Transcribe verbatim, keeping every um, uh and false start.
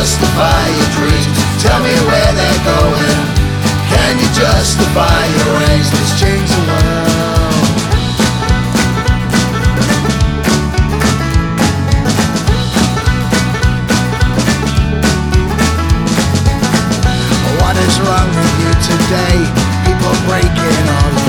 justify your dreams? Tell me where they're going. Can you justify your aims? Let's change the world. What is wrong with you today? People breaking all